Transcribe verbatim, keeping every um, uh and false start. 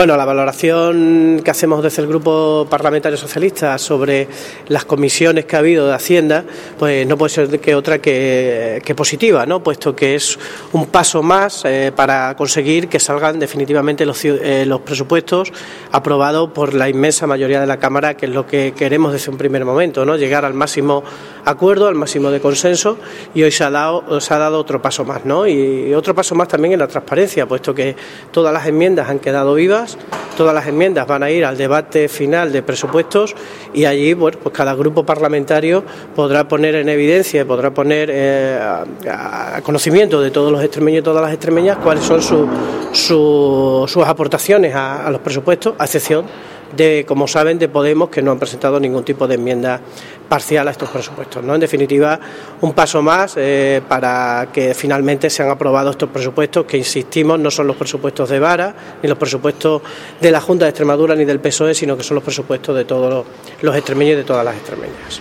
Bueno, la valoración que hacemos desde el Grupo Parlamentario Socialista sobre las comisiones que ha habido de Hacienda, pues no puede ser que otra que, que positiva, ¿no? Puesto que es un paso más eh, para conseguir que salgan definitivamente los, eh, los presupuestos aprobados por la inmensa mayoría de la Cámara, que es lo que queremos desde un primer momento, ¿no? Llegar al máximo acuerdo, al máximo de consenso, y hoy se ha dado, se ha dado otro paso más, ¿no? Y otro paso más también en la transparencia, puesto que todas las enmiendas han quedado vivas. Todas las enmiendas van a ir al debate final de presupuestos y allí, bueno, pues cada grupo parlamentario podrá poner en evidencia, podrá poner eh, a, a conocimiento de todos los extremeños y todas las extremeñas cuáles son su, su, sus aportaciones a, a los presupuestos, a excepción de, como saben, de Podemos, que no han presentado ningún tipo de enmienda parcial a estos presupuestos, ¿no? En definitiva, un paso más eh, para que finalmente sean aprobados estos presupuestos, que insistimos, no son los presupuestos de Vara, ni los presupuestos de la Junta de Extremadura ni del P S O E, sino que son los presupuestos de todos los, los extremeños y de todas las extremeñas.